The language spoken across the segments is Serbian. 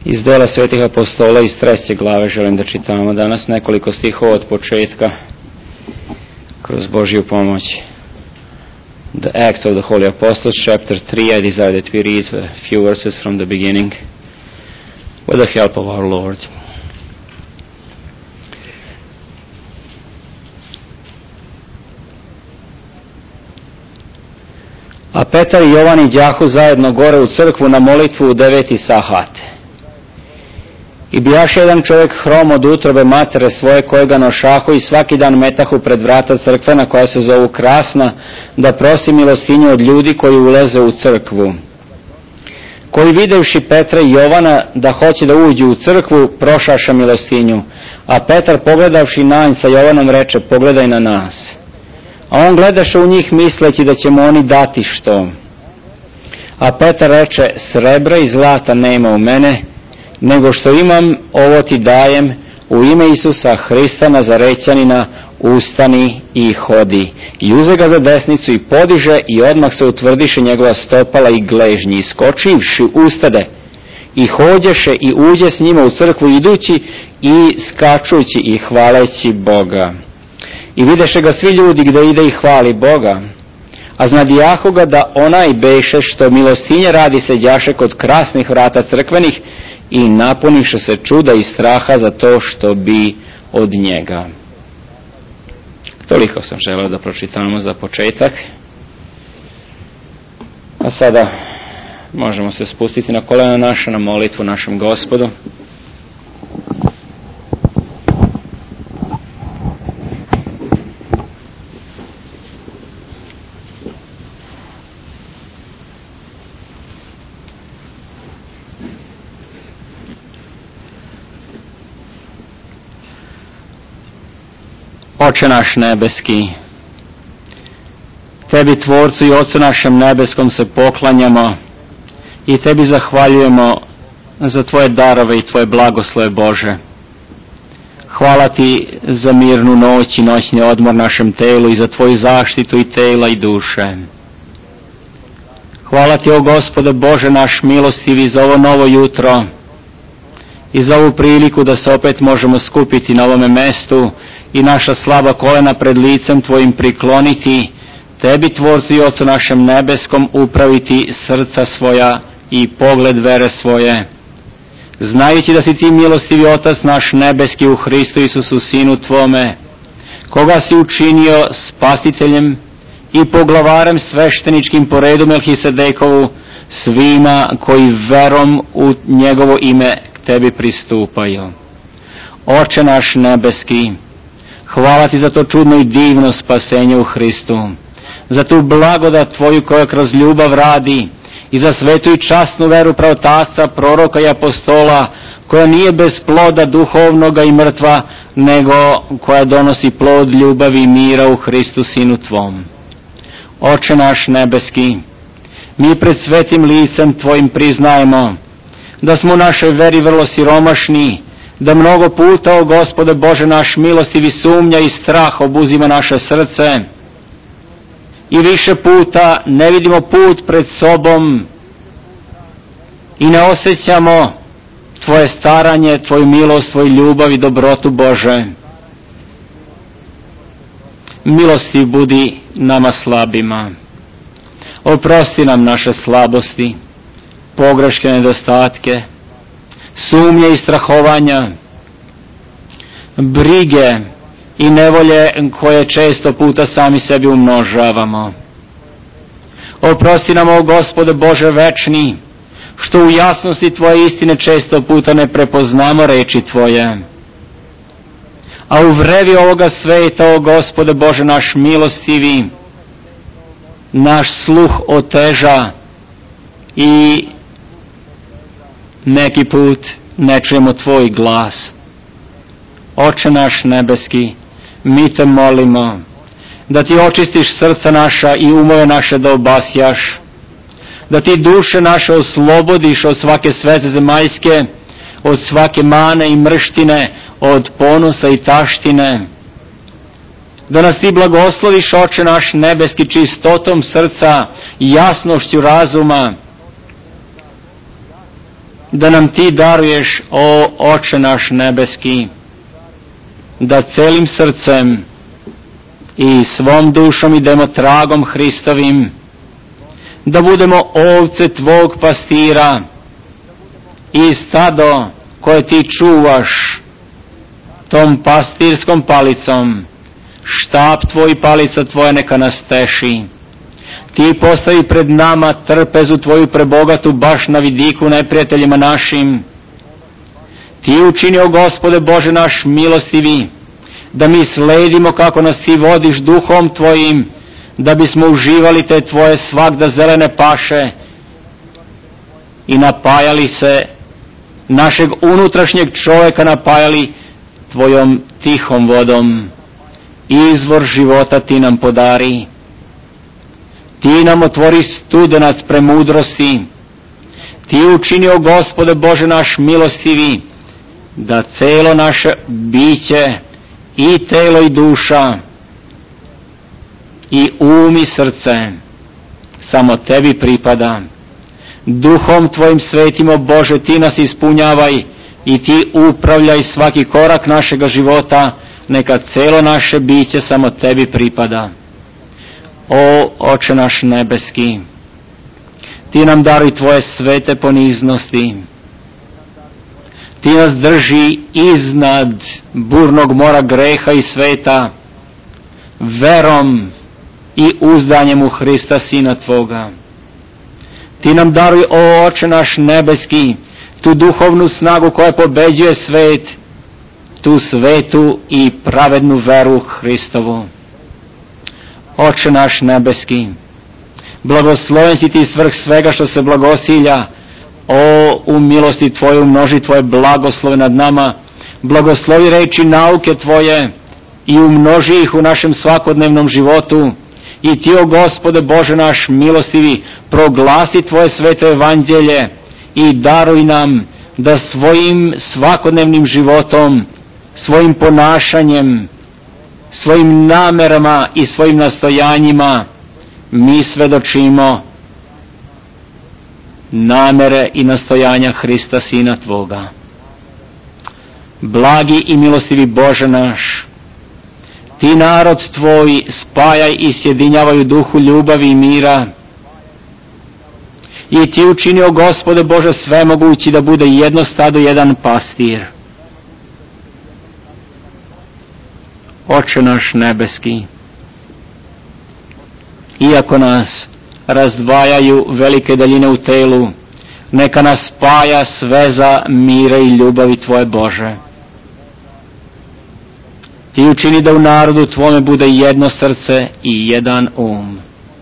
Iz Dela svetih apostola iz 3. glave želim da čitamo danas nekoliko stihova od početka kroz Božju pomoć. The Acts of the Holy Apostles, chapter 3, I desire that we read a few verses from the beginning with the help of our Lord. A Petar i Jovan iđahu zajedno gore u crkvu na molitvu u 9. sahat. I bijaše jedan čovjek hrom od utrobe matere svoje, kojega nošahu i svaki dan metahu pred vrata crkvena, koja se zovu Krasna, da prosi milostinju od ljudi koji ulaze u crkvu. Koji videvši Petra i Jovana da hoće da uđu u crkvu, prošaša milostinju. A Petar pogledavši na nj sa Jovanom reče, pogledaj na nas. A on gledaše u njih misleći da će mu oni dati što. A Petar reče, srebra i zlata nema u mene, nego što imam, ovo ti dajem, u ime Isusa Hrista Nazarećanina, ustani i hodi. I uze ga za desnicu i podiže, i odmah se utvrdiše njegova stopala i gležnji. I skočivši ustade i hođeše i uđe s njima u crkvu, idući i skačući i hvaleći Boga. I videše ga svi ljudi gde ide i hvali Boga. A znadijahu ga da onaj beše što milostinje radi seđaše kod krasnih vrata crkvenih, i napuniše se čuda i straha za to što bi od njega. Toliko sam želeo da pročitamo za početak. A sada možemo se spustiti na kolena naša, na molitvu našem Gospodu. Oče naš nebeski, Tebi Tvorcu i Otcu našem nebeskom se poklanjamo i Tebi zahvaljujemo za Tvoje darove i Tvoje blagoslove Bože. Hvala Ti za mirnu noć i noćni odmor našem telu i za Tvoju zaštitu i tela i duše. Hvala Ti, o Gospode Bože naš milostivi, za ovo novo jutro i za ovu priliku da se opet možemo skupiti na ovome mestu i naša slaba kolena pred licem Tvojim prikloniti, Tebi Tvorcu i Otcu našem nebeskom upraviti srca svoja i pogled vere svoje, znajući da si Ti milostivi Otac naš nebeski u Hristu Isusu Sinu Tvome, koga si učinio spasiteljem i poglavarem svešteničkim po redu Melhisedekovu svima koji verom u njegovo ime k Tebi pristupaju. Oče naš nebeski, hvala Ti za to čudno i divno spasenje u Hristu, za tu blagodat Tvoju koja kroz ljubav radi i za svetu i časnu veru pravotavca, proroka i apostola, koja nije bez ploda duhovnoga i mrtva, nego koja donosi plod ljubavi i mira u Hristu Sinu Tvom. Oče naš nebeski, mi pred svetim licem Tvojim priznajemo da smo u našoj veri vrlo siromašni, da mnogo puta, o Gospode Bože naš milostivi, sumnja i strah obuzima naše srce i više puta ne vidimo put pred sobom i ne osjećamo Tvoje staranje, Tvoju milost, Tvoju ljubav i dobrotu Bože. Milosti budi nama slabima. Oprosti nam naše slabosti, pogreške, nedostatke, sumnje i strahovanja, brige i nevolje koje često puta sami sebi umnožavamo. Oprosti nam, o Gospode Bože večni, što u jasnosti Tvoje istine često puta ne prepoznamo reči Tvoje. A u vrevi ovoga sveta, o Gospode Bože naš milostivi, naš sluh oteža i neki put ne čujemo Tvoj glas. Oče naš nebeski, mi Te molimo da Ti očistiš srca naša i umove naše da obasjaš, da Ti duše naše oslobodiš od svake sveze zemaljske, od svake mane i mrštine, od ponosa i taštine, da nas Ti blagosloviš, Oče naš nebeski, čistotom srca i jasnošću razuma, da nam ti daruješ, o Oče naš nebeski, da celim srcem i svom dušom idemo tragom Hristovim, da budemo ovce tvog pastira i stado koje ti čuvaš tom pastirskom palicom. Štap tvoj i palica tvoja neka nas teši. Ti postavi pred nama trpezu tvoju prebogatu baš na vidiku neprijateljima našim. Ti učinio, Gospode Bože naš milostivi, da mi sledimo kako nas ti vodiš duhom tvojim, da bismo uživali te tvoje svagda zelene paše i napajali se, našeg unutrašnjeg čovjeka napajali tvojom tihom vodom. Izvor života ti nam podari. Ti nam otvori studenac premudrosti. Ti učinio, Gospode Bože naš milostivi, da celo naše biće, i telo i duša, i um i srce, samo tebi pripada. Duhom tvojim svetim, o Bože, ti nas ispunjavaj i ti upravljaj svaki korak našega života, neka celo naše biće samo tebi pripada. O Oče naš nebeski, ti nam daruj tvoje svete poniznosti. Ti nas drži iznad burnog mora greha i sveta, verom i uzdanjem u Hrista, Sina tvoga. Ti nam daruj, o Oče naš nebeski, tu duhovnu snagu koja pobeđuje svet, tu svetu i pravednu veru Hristovu. Oče naš nebeski, blagosloven si ti svrh svega što se blagosilja. O, u milosti tvoje umnoži tvoje blagoslove nad nama, blagoslovi reči nauke tvoje i umnoži ih u našem svakodnevnom životu. I ti, o Gospode Bože naš milostivi, proglasi tvoje sveto evanđelje i daruj nam da svojim svakodnevnim životom, svojim ponašanjem, svojim namerama i svojim nastojanjima mi svedočimo namere i nastojanja Hrista, Sina tvoga. Blagi i milostivi Bože naš, ti narod tvoj spajaj i sjedinjavaj u duhu ljubavi i mira. I ti učinio, Gospode Bože, svemogući da bude jedno stado, jedan pastir. Oče naš nebeski, iako nas razdvajaju velike daljine u telu, neka nas spaja sveza mira i ljubavi tvoje, Bože. Ti učini da u narodu tvome bude jedno srce i jedan um.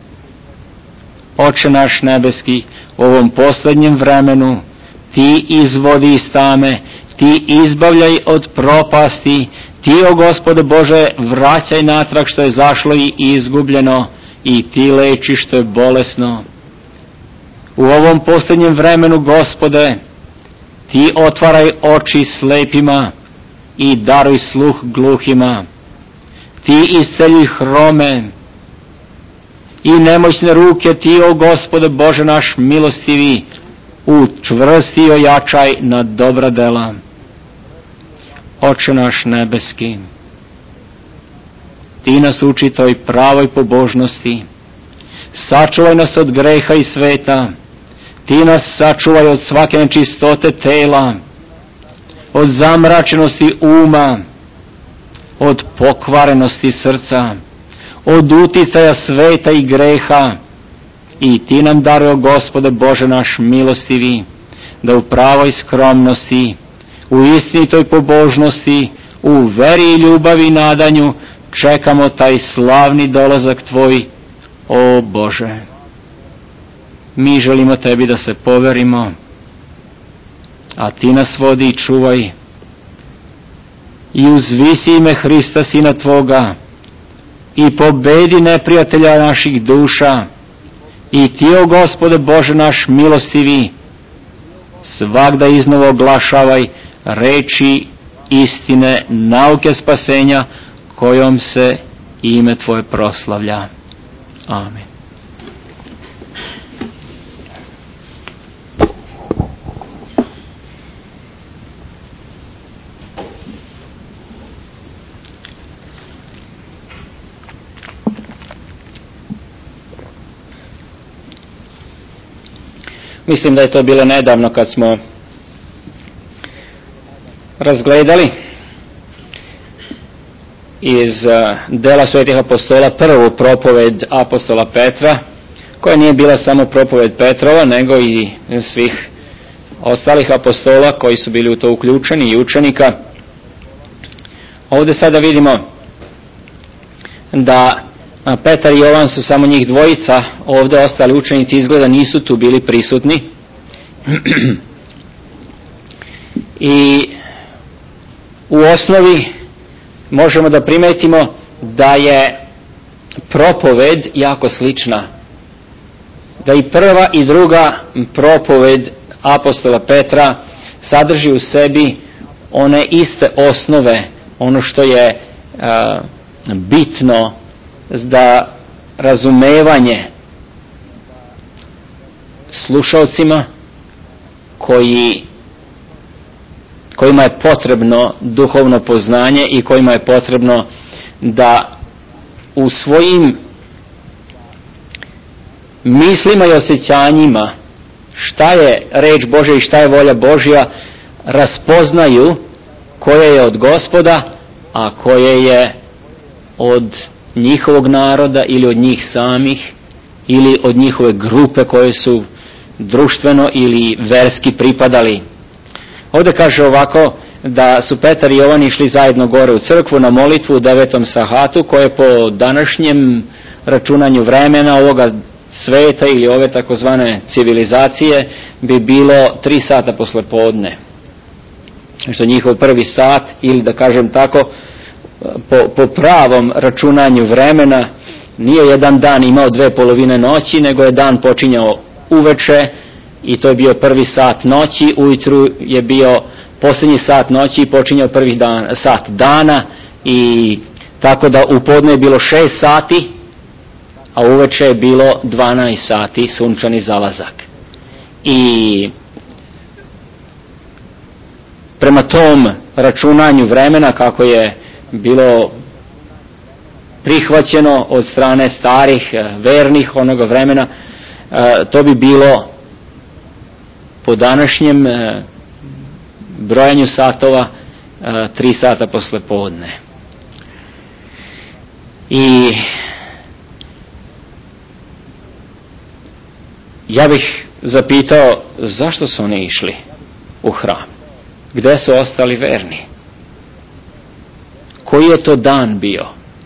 Oče naš nebeski, u ovom posljednjem vremenu ti izvodi iz tame, ti izbavljaj od propasti, ti, o Gospode Bože, vraćaj natrag što je zašlo i izgubljeno, i ti leči što je bolesno. U ovom posljednjem vremenu, Gospode, ti otvaraj oči slepima i daruj sluh gluhima. Ti isceljuj hrome i nemoćne ruke, ti, o Gospode Bože naš milostivi, učvrsti i ojačaj na dobra dela. Oče naš nebeski, ti nas uči toj pravoj pobožnosti, sačuvaj nas od greha i sveta, ti nas sačuvaj od svake nečistote tela, od zamračenosti uma, od pokvarenosti srca, od uticaja sveta i greha, i ti nam daruj, Gospode Bože naš milostivi, da u pravoj skromnosti, u istinitoj pobožnosti, u veri i ljubavi i nadanju čekamo taj slavni dolazak tvoj, o Bože. Mi želimo tebi da se poverimo, a ti nas vodi i čuvaj i uzvisi ime Hrista, Sina tvoga, i pobedi neprijatelja naših duša. I ti, o Gospode Bože naš milostivi, svagda iznova oglašavaj reči istine, nauke spasenja, kojom se ime tvoje proslavlja. Amen. Mislim da je to bilo nedavno kad smo razgledali iz dela Svetih apostola prvu propoved apostola Petra, koja nije bila samo propoved Petrova, nego i svih ostalih apostola koji su bili u to uključeni i učenika. Ovdje sada vidimo da Petar i Jovan su samo njih dvojica, ovdje ostali učenici izgleda nisu tu bili prisutni. I u osnovi možemo da primetimo da je propoved jako slična. Da i prva i druga propoved apostola Petra sadrži u sebi one iste osnove, ono što je bitno za razumevanje slušalcima kojima je potrebno duhovno poznanje i kojima je potrebno da u svojim mislima i osjećanjima šta je reč Božja i šta je volja Božja raspoznaju koje je od Gospoda, a koje je od njihovog naroda ili od njih samih ili od njihove grupe koje su društveno ili verski pripadali. Ovdje kaže ovako da su Petar i Jovan išli zajedno gore u crkvu na molitvu u 9. sahatu, koje po današnjem računanju vremena ovoga sveta ili ove takozvane civilizacije bi bilo 3 sata posle podne. Što njihov prvi sat, ili da kažem tako, po pravom računanju vremena nije jedan dan imao 2 polovine noći, nego je dan počinjao uveče i to je bio prvi sat noći, ujutru je bio posljednji sat noći i počinjao prvi sat dana, i tako da u podne je bilo 6 sati, a uveče je bilo 12 sati sunčani zalazak. I prema tom računanju vremena, kako je bilo prihvaćeno od strane starih vernih onoga vremena, to bi bilo po današnjem brojanju satova 3 sata posle podne. I ja bih zapitao, zašto su oni išli u hram? Gde su ostali verni? Koji je to dan bio?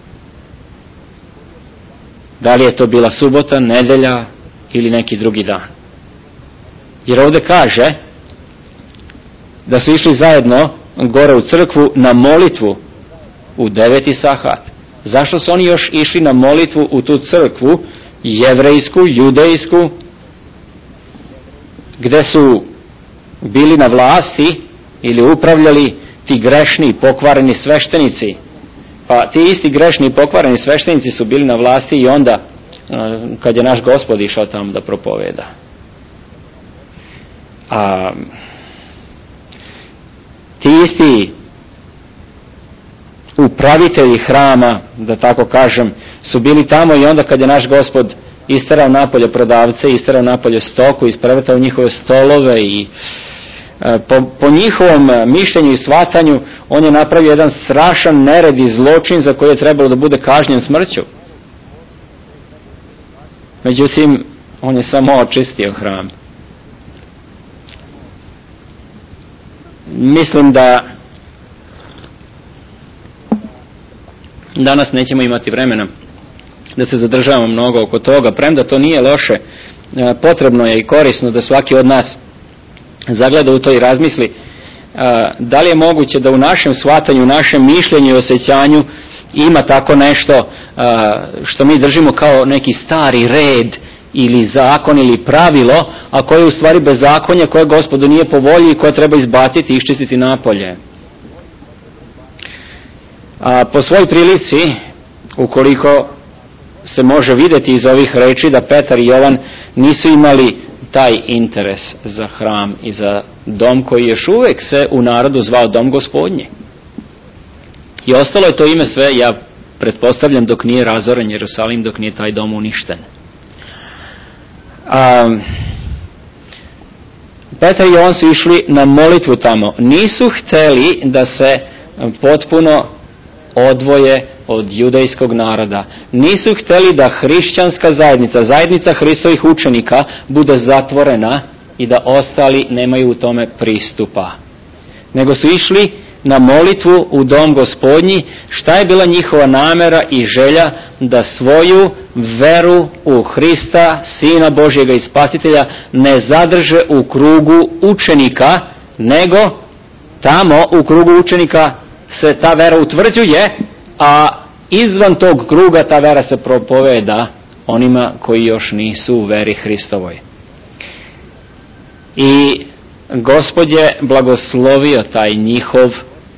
Da li je to bila subota, nedelja ili neki drugi dan? Jer ovdje kaže da su išli zajedno gore u crkvu na molitvu u 9. sahat. Zašto su oni još išli na molitvu u tu crkvu, jevrejsku, judejsku, gde su bili na vlasti ili upravljali ti grešni, pokvareni sveštenici? Pa ti isti grešni i pokvareni sveštenici su bili na vlasti i onda kad je naš Gospod išao tamo da propoveda. A ti isti upravitelji hrama, da tako kažem, su bili tamo i onda kad je naš Gospod isterao napolje prodavce, isterao napolje stoku, isprevrtao njihove stolove i po njihovom mišljenju i shvatanju on je napravio jedan strašan nered i zločin za koji je trebalo da bude kažnjen smrću. Međutim, on je samo očistio hram. Mislim da danas nećemo imati vremena da se zadržavamo mnogo oko toga, premda to nije loše, potrebno je i korisno da svaki od nas zagleda u to i razmisli da li je moguće da u našem shvatanju, u našem mišljenju i osjećanju ima tako nešto što mi držimo kao neki stari red ili zakon ili pravilo, a koje je u stvari bezakonje, koje Gospodu nije po volji i koje treba izbaciti i iščistiti napolje. Po svoj prilici, ukoliko se može vidjeti iz ovih reči da Petar i Jovan nisu imali taj interes za hram i za dom koji još uvijek se u narodu zvao Dom Gospodnji. I ostalo je to ime sve, ja pretpostavljam, dok nije razoren Jerusalim, dok nije taj dom uništen. Petar i Jovan su išli na molitvu tamo. Nisu hteli da se potpuno odvoje od judejskog naroda. Nisu hteli da hrišćanska zajednica, zajednica Hristovih učenika, bude zatvorena i da ostali nemaju u tome pristupa. Nego su išli na molitvu u dom Gospodnji. Šta je bila njihova namera i želja? Da svoju veru u Hrista, Sina Božjega i Spasitelja, ne zadrže u krugu učenika, nego tamo u krugu učenika se ta vera utvrđuje, a izvan tog kruga ta vera se propoveda onima koji još nisu u veri Hristovoj. I Gospod je blagoslovio taj njihov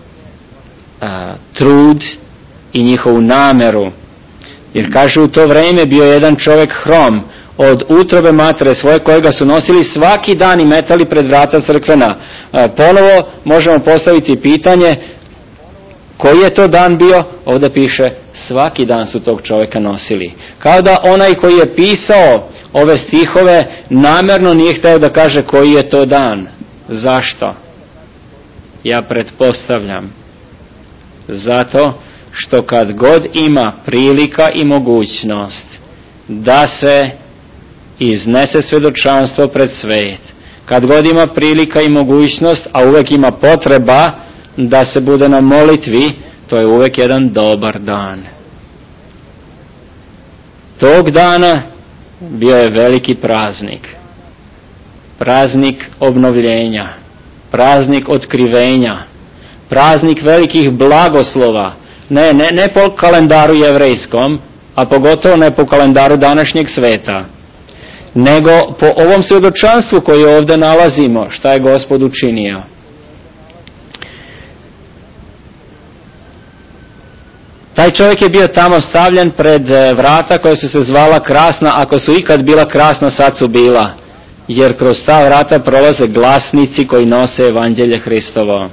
trud i njihovu nameru. Jer kaže, u to vrijeme bio jedan čovjek hrom od utrobe matere svoje, kojega su nosili svaki dan i metali pred vrata crkvena. Ponovo možemo postaviti pitanje, koji je to dan bio? Ovdje piše, svaki dan su tog čovjeka nosili. Kao da onaj koji je pisao ove stihove namjerno nije htio da kaže koji je to dan. Zašto? Ja pretpostavljam zato što kad god ima prilika i mogućnost da se iznese svjedočanstvo pred svet, kad god ima prilika i mogućnost, a uvijek ima potreba da se bude na molitvi, to je uvijek jedan dobar dan. Tog dana bio je veliki praznik. Praznik obnovljenja, praznik otkrivenja, praznik velikih blagoslova, ne po kalendaru jevrejskom, a pogotovo ne po kalendaru današnjeg sveta, nego po ovom svjedočanstvu koje ovdje nalazimo, šta je Gospod učinio. Taj čovjek je bio tamo stavljen pred vrata koja su se zvala krasna, ako su ikad bila krasna, sad su bila. Jer kroz ta vrata prolaze glasnici koji nose evanđelje Hristovo.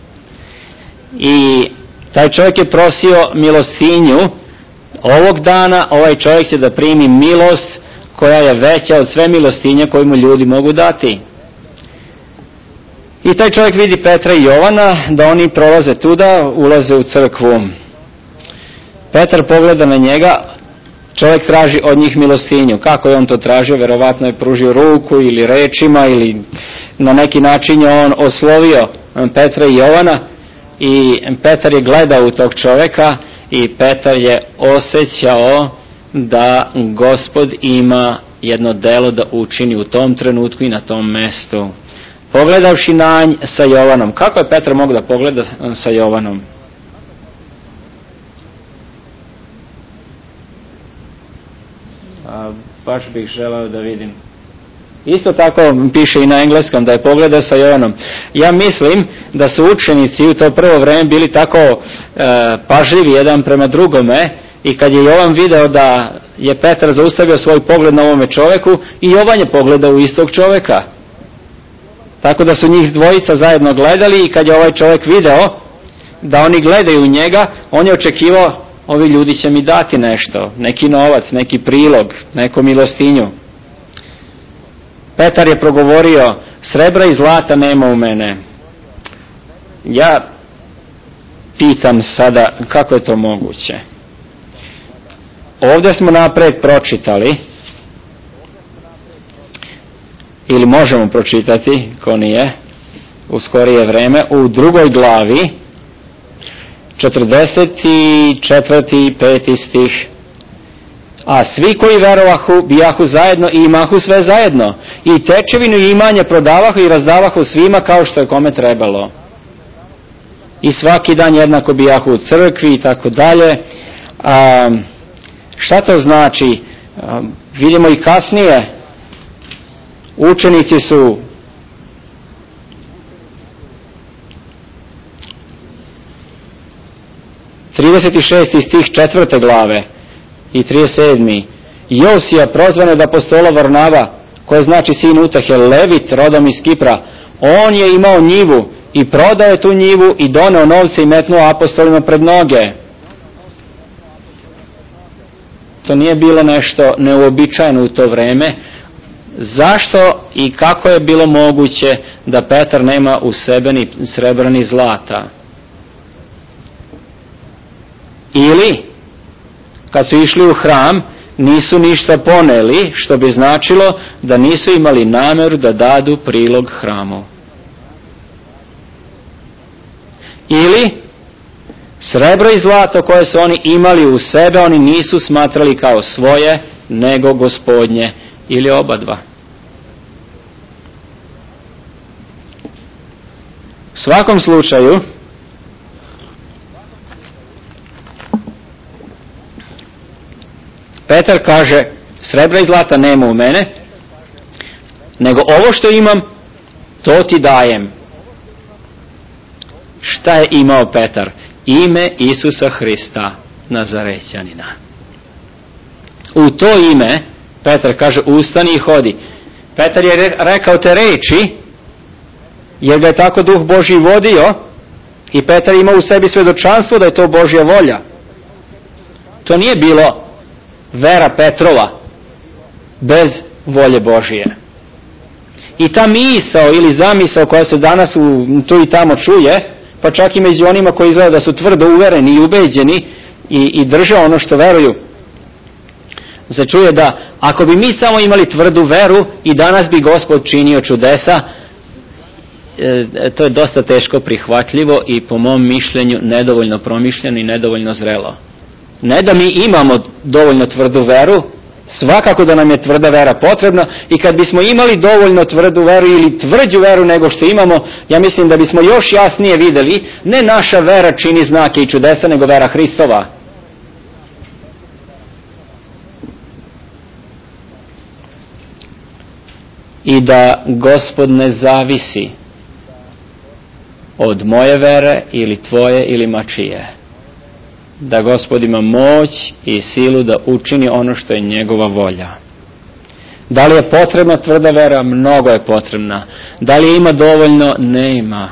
I taj čovjek je prosio milostinju. Ovog dana ovaj čovjek će da primi milost koja je veća od sve milostinje koje mu ljudi mogu dati. I taj čovjek vidi Petra i Jovana, da oni prolaze tuda, ulaze u crkvu. Petar pogleda na njega, čovjek traži od njih milostinju. Kako je on to tražio? Verovatno je pružio ruku ili rečima ili na neki način je on oslovio Petra i Jovana i Petar je gledao u tog čovjeka i Petar je osjećao da Gospod ima jedno delo da učini u tom trenutku i na tom mestu. Pogledavši na nj sa Jovanom. Kako je Petar mogao da pogleda sa Jovanom? Baš bih želeo da vidim. Isto tako piše i na engleskom da je pogleda sa Jovanom. Ja mislim da su učenici u to prvo vrijeme bili tako pažljivi jedan prema drugome i kad je Jovan video da je Petar zaustavio svoj pogled na ovome čovjeku i Jovan je pogledao u istog čovjeka. Tako da su njih dvojica zajedno gledali i kad je ovaj čovjek video da oni gledaju u njega, on je očekivao, ovi ljudi će mi dati nešto, neki novac, neki prilog, neku milostinju. Petar je progovorio, srebra i zlata nema u mene. Ja pitam sada, kako je to moguće? Ovdje smo napred pročitali, ili možemo pročitati, ko nije, u skorije vreme, u 2. glavi, 44. i 5. stih. A svi koji verovahu, bijahu zajedno i imahu sve zajedno. I tečevinu i imanje prodavahu i razdavahu svima kao što je kome trebalo. I svaki dan jednako bijahu u crkvi i tako dalje. Šta to znači? Vidimo i kasnije, učenici su (36. stih 4. glave i 37. Josija prozvan od apostola Varnava, koje znači sin Utahe, Levit, rodom iz Kipra. On je imao njivu i prodao je tu njivu i doneo novce i metnuo apostolima pred noge. To nije bilo nešto neuobičajeno u to vrijeme. zašto i kako je bilo moguće da Petar nema u sebi ni srebra ni zlata? Ili, kad su išli u hram, nisu ništa poneli, što bi značilo da nisu imali nameru da dadu prilog hramu. Ili, srebro i zlato koje su oni imali u sebe, oni nisu smatrali kao svoje, nego Gospodnje, ili oba dva. U svakom slučaju, Petar kaže, srebra i zlata nema u mene, nego ovo što imam, to ti dajem. Šta je imao Petar? Ime Isusa Hrista, Nazarećanina. U to ime, Petar kaže, ustani i hodi. Petar je rekao te reči, jer ga je tako Duh Božji vodio, i Petar ima u sebi svedočanstvo da je to Božja volja. To nije bilo vera Petrova bez volje Božije. I ta misao ili zamisao koja se danas tu i tamo čuje, pa čak i među onima koji izgleda da su tvrdo uvereni i ubeđeni i drže ono što veruju, se čuje da ako bi mi samo imali tvrdu veru i danas bi Gospod činio čudesa, to je dosta teško prihvatljivo i po mom mišljenju nedovoljno promišljeno i nedovoljno zrelo. Ne da mi imamo dovoljno tvrdu veru, svakako da nam je tvrda vera potrebna, i kad bismo imali dovoljno tvrdu veru ili tvrđu veru nego što imamo, ja mislim da bismo još jasnije vidjeli, ne naša vera čini znake i čudesa, nego vera Hristova. I da Gospod ne zavisi od moje vere ili tvoje ili mačije. Da Gospod ima moć i silu da učini ono što je njegova volja. Da li je potrebna tvrda vera? Mnogo je potrebna. Da li je ima dovoljno? Ne ima.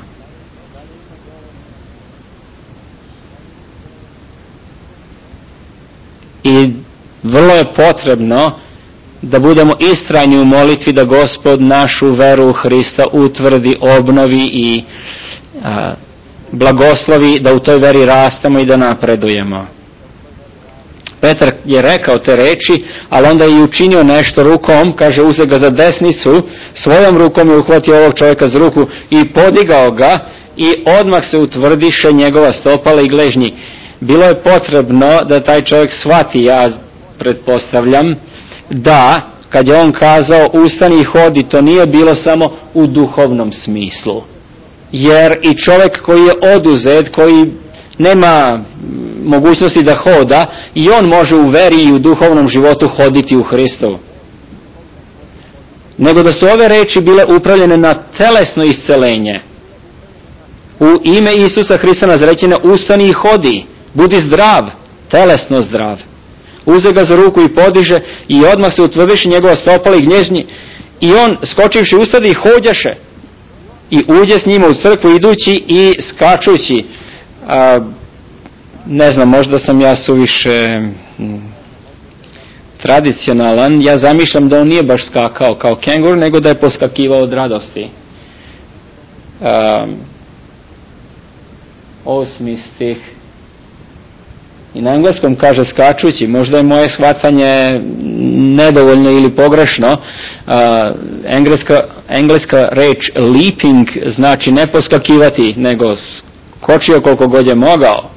I vrlo je potrebno da budemo istrajni u molitvi da Gospod našu veru u Hrista utvrdi, obnovi i blagoslovi, da u toj veri rastemo i da napredujemo. Petar je rekao te reči, ali onda je i učinio nešto rukom, kaže, uze ga za desnicu, svojom rukom je uhvatio ovog čovjeka za ruku i podigao ga, i odmah se utvrdiše njegova stopala i gležnji. Bilo je potrebno da taj čovjek shvati, ja pretpostavljam, da kad je on kazao ustani i hodi, to nije bilo samo u duhovnom smislu. Jer i čovjek koji je oduzet, koji nema mogućnosti da hoda, i on može u veri i u duhovnom životu hoditi u Hristu. Nego da su ove reči bile upravljene na telesno iscelenje. U ime Isusa Hrista Nazarećanina ustani i hodi, budi zdrav, telesno zdrav. Uze ga za ruku i podiže, i odmah se utvrdiše njegova stopala i gnježnji, i on skočivši ustade i hođaše. I uđe s njima u crkvu idući i skačući. Ne znam, možda sam ja suviše tradicionalan. Ja zamišljam da on nije baš skakao kao kengur, nego da je poskakivao od radosti. 8. stih. I na engleskom kaže skačući, možda je moje shvatanje nedovoljno ili pogrešno. Engleska reč leaping znači ne poskakivati, nego skočio koliko god je mogao.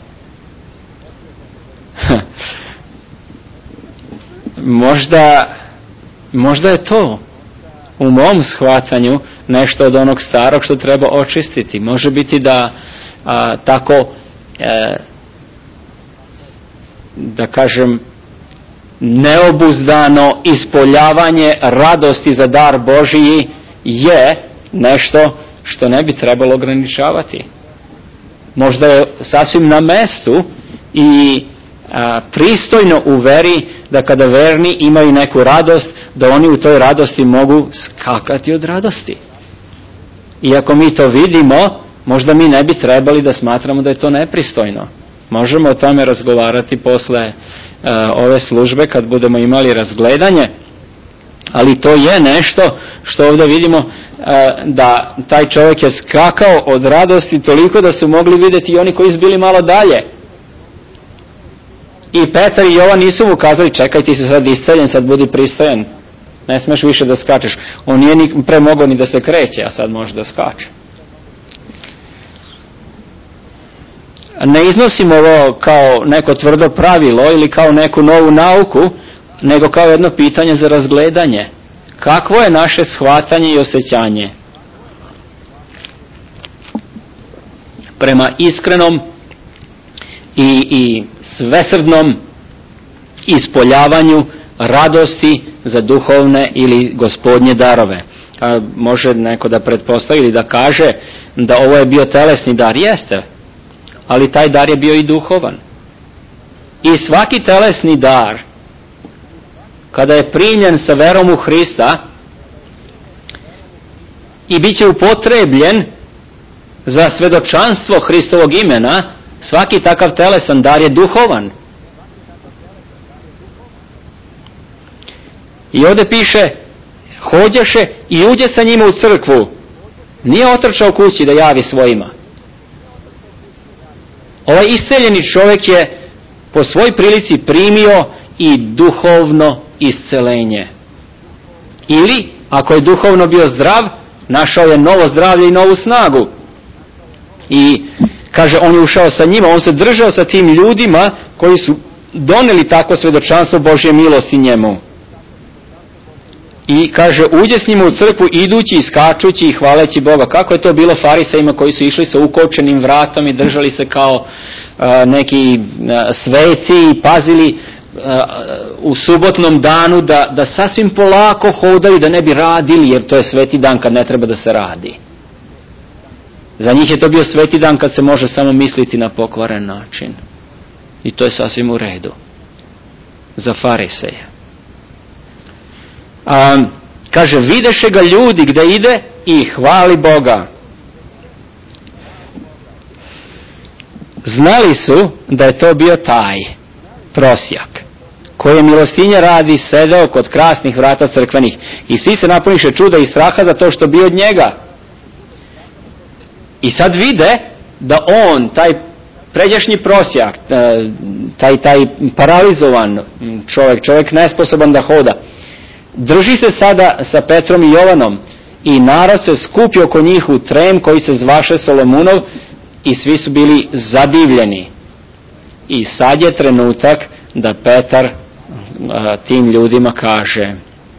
Možda je to u mom shvatanju nešto od onog starog što treba očistiti. Može biti da tako da kažem neobuzdano ispoljavanje radosti za dar Božiji je nešto što ne bi trebalo ograničavati. Možda je sasvim na mestu i pristojno u veri da kada verni imaju neku radost, da oni u toj radosti mogu skakati od radosti. I ako mi to vidimo, možda mi ne bi trebali da smatramo da je to nepristojno. Možemo o tome razgovarati posle ove službe kad budemo imali razgledanje, Ali to je nešto što ovdje vidimo, da taj čovjek je skakao od radosti toliko da su mogli vidjeti i oni koji su bili malo dalje. I Petar i Jovan nisu mu kazali čekaj, ti si sad isceljen, sad budi pristojan, ne smeš više da skačeš. On nije ni pre mogao ni da se kreće, a sad može da skače. Ne iznosim ovo kao neko tvrdo pravilo ili kao neku novu nauku, nego kao jedno pitanje za razgledanje. Kakvo je naše shvatanje i osjećanje prema iskrenom i svesrdnom ispoljavanju radosti za duhovne ili gospodnje darove? Može neko da pretpostavi ili da kaže da ovo je bio telesni dar. Jeste, ali taj dar je bio i duhovan. I svaki telesni dar, kada je primljen sa verom u Hrista i bit će upotrebljen za svedočanstvo Hristovog imena, svaki takav telesan dar je duhovan. I ovdje piše, hođeše i uđe sa njima u crkvu. Nije otrčao kući da javi svojima. Ovaj isceljeni čovjek je po svoj prilici primio i duhovno iscelenje. Ili, ako je duhovno bio zdrav, našao je novo zdravlje i novu snagu. I kaže, on je ušao sa njima, on se držao sa tim ljudima koji su doneli takvo svedočanstvo Božje milosti njemu. I kaže, uđe s njima u crkvu idući i skačući i hvaleći Boga. Kako je to bilo farisejima koji su išli sa ukočenim vratom i držali se kao neki sveci i pazili u subotnom danu da sasvim polako hodaju, da ne bi radili, jer to je sveti dan kad ne treba da se radi. Za njih je to bio sveti dan kad se može samo misliti na pokvaren način. I to je sasvim u redu. Za fariseje. Kaže, videše ga ljudi gde ide i hvali Boga. Znali su da je to bio taj prosjak koji je milostinje radi sedeo kod krasnih vrata crkvenih. I svi se napuniše čuda i straha za to što bi od njega. I sad vide da on, taj pređašnji prosjak, taj paralizovan čovjek nesposoban da hoda, drži se sada sa Petrom i Jovanom i narod se skupi oko njih u trem koji se zvaše Solomunov i svi su bili zadivljeni. I sad je trenutak da Petar tim ljudima kaže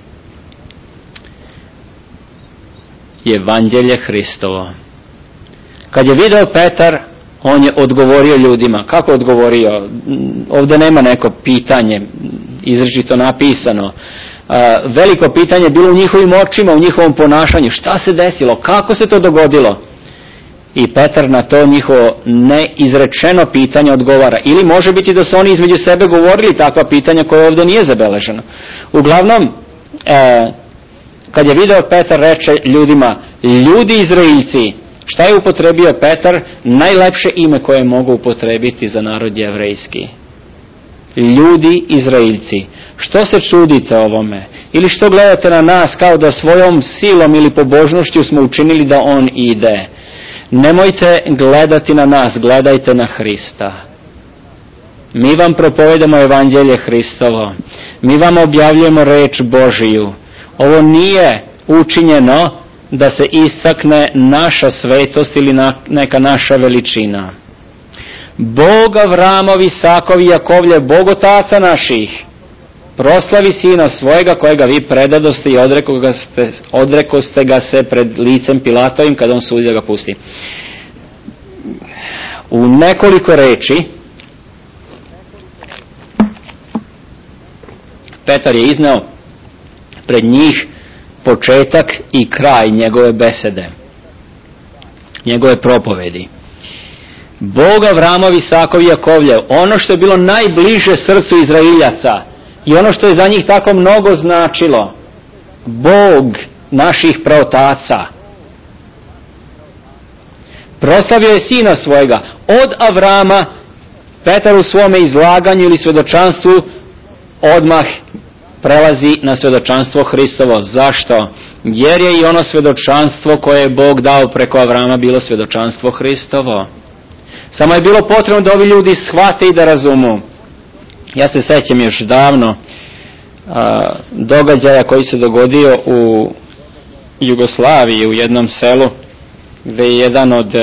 Evanđelje Hristovo. Kad je video Petar, on je odgovorio ljudima. Kako odgovorio? Ovdje nema neko pitanje izričito napisano. Veliko pitanje je bilo u njihovim očima, u njihovom ponašanju. Šta se desilo? Kako se to dogodilo? I Petar na to njihovo neizrečeno pitanje odgovara. Ili može biti da su oni između sebe govorili takva pitanja koje ovdje nije zabeleženo. Uglavnom, kad je video Petar, reče ljudima, ljudi Izraeljci. Šta je upotrebio Petar? Najlepše ime koje mogu upotrebiti za narod jevrejski. Ljudi Izraeljci. Što se čudite ovome? Ili što gledate na nas kao da svojom silom ili pobožnošću smo učinili da on ide? Nemojte gledati na nas, gledajte na Hrista. Mi vam propovedamo Evanđelje Hristovo. Mi vam objavljujemo reč Božiju. Ovo nije učinjeno da se istakne naša svetost ili neka naša veličina. Bog Avramov, Isakov i Jakovljev, Bog otaca naših, proslavi sina svojega kojega vi predadoste i odrekoste ga se pred licem Pilatovim kada on sudi da ga pusti. U nekoliko reči Petar je izneo pred njih početak i kraj njegove besede, njegove propovedi. Bog Avramov, Isakov i Jakovljev, ono što je bilo najbliže srcu Izraeljaca i ono što je za njih tako mnogo značilo, Bog naših praotaca, proslavio je sina svojega. Od Avrama Petar u svome izlaganju ili svedočanstvu odmah prelazi na svjedočanstvo Hristovo. Zašto? Jer je i ono svjedočanstvo koje je Bog dao preko Avrama bilo svjedočanstvo Hristovo. Samo je bilo potrebno da ovi ljudi shvate i da razumu. Ja se sećam još davno događaja koji se dogodio u Jugoslaviji, u jednom selu, gdje je jedan od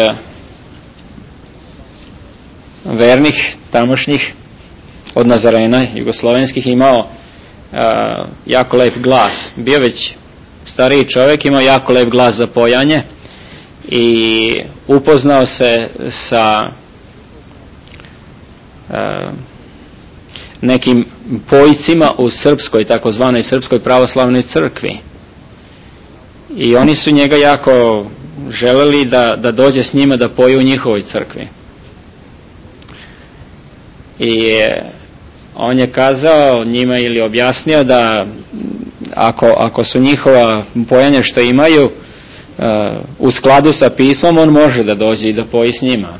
vernih tamošnjih, od Nazarena jugoslovenskih, imao jako lep glas. Bio već stariji čovjek, imao jako lep glas za pojanje i upoznao se sa nekim pojcima u srpskoj, takozvanoj srpskoj pravoslavnoj crkvi. I oni su njega jako želeli da dođe s njima da poje u njihovoj crkvi. I on je kazao njima ili objasnio da ako su njihova pojanja što imaju u skladu sa pismom, on može da dođe i da poji s njima.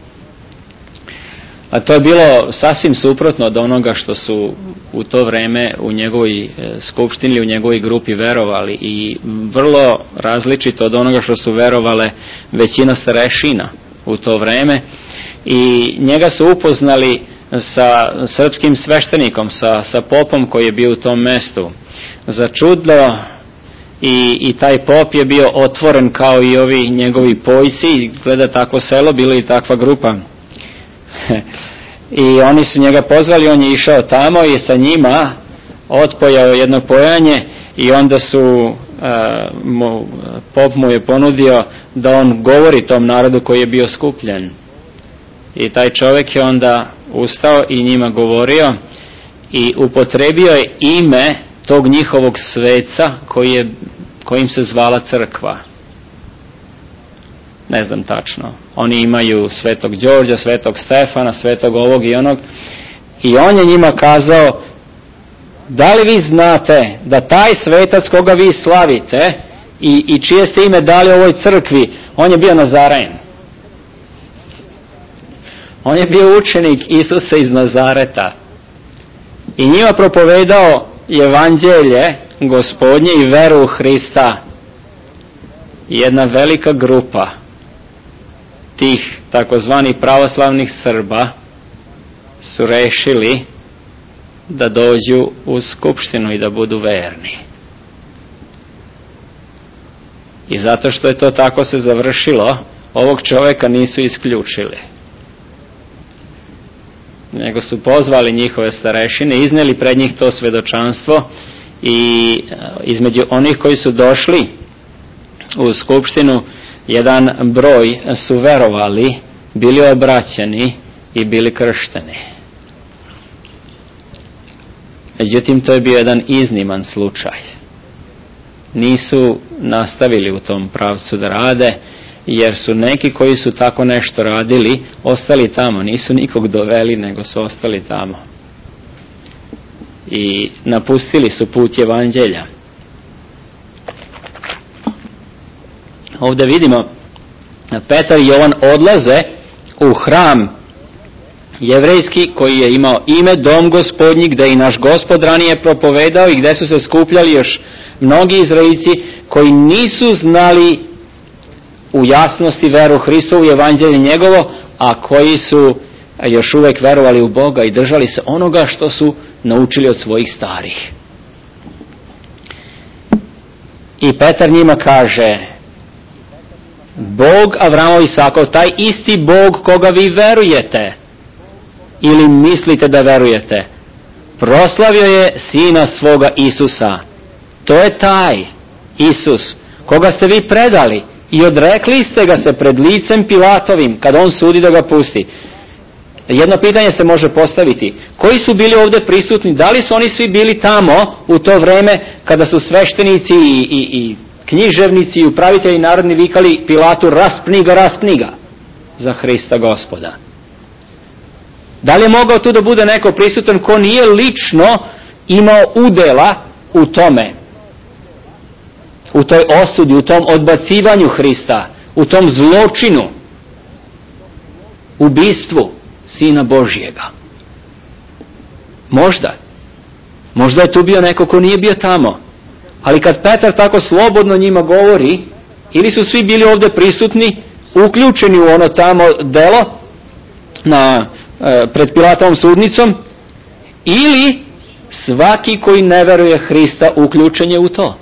A to je bilo sasvim suprotno od onoga što su u to vreme u njegovoj skupštini, u njegovoj grupi verovali, i vrlo različito od onoga što su verovale većina starešina u to vreme. I njega su upoznali sa srpskim sveštenikom, sa popom koji je bio u tom mestu. Za čudo i taj pop je bio otvoren kao i ovi njegovi pojci. Gleda takvo selo, bila i takva grupa. I oni su njega pozvali, on je išao tamo i sa njima otpojao jedno pojanje, i onda su pop mu je ponudio da on govori tom narodu koji je bio skupljen. I taj čovjek je onda ustao i njima govorio i upotrebio je ime tog njihovog sveca kojim se zvala crkva. Ne znam tačno. Oni imaju svetog Đorđa, svetog Stefana, svetog ovog i onog. I on je njima kazao: da li vi znate da taj svetac koga vi slavite i čije ste ime dali ovoj crkvi, on je bio Nazarein. On je bio učenik Isusa iz Nazareta. I njima propovedao evanđelje Gospodnje i veru u Hrista. Jedna velika grupa tih takozvanih pravoslavnih Srba su rešili da dođu u skupštinu i da budu verni. I zato što je to tako se završilo, ovog čovjeka nisu isključili, nego su pozvali njihove starešine, iznijeli pred njih to svjedočanstvo, i između onih koji su došli u skupštinu, jedan broj su verovali, bili obraćeni i bili kršteni. Međutim, to je bio jedan izniman slučaj. Nisu nastavili u tom pravcu da rade, jer su neki koji su tako nešto radili ostali tamo, nisu nikog doveli, nego su ostali tamo i napustili su put evanđelja. Ovdje vidimo Petar i Jovan odlaze u hram jevrejski koji je imao ime Dom Gospodnji, gdje i naš Gospod ranije propovedao i gdje su se skupljali još mnogi Izraelci koji nisu znali u jasnosti veru Hristovu i evanđelje njegovo, a koji su još uvijek verovali u Boga i držali se onoga što su naučili od svojih starih. I Petar njima kaže: Bog Avramov, Isakov, taj isti Bog koga vi verujete ili mislite da verujete, proslavio je sina svoga Isusa. To je taj Isus koga ste vi predali i odrekli ste ga se pred licem Pilatovim kad on sudi da ga pusti. Jedno pitanje se može postaviti: koji su bili ovdje prisutni? Da li su oni svi bili tamo u to vrijeme kada su sveštenici i književnici i upravitelji narodni vikali Pilatu: raspni ga za Hrista Gospoda? Da li je mogao tu da bude neko prisutan ko nije lično imao udjela u tome, u toj osudi, u tom odbacivanju Hrista, u tom zločinu, ubistvu Sina Božjega? Možda. Možda je tu bio neko ko nije bio tamo. Ali kad Petar tako slobodno njima govori, ili su svi bili ovdje prisutni, uključeni u ono tamo delo pred Pilatovom sudnicom, ili svaki koji ne veruje Hrista uključen je u to,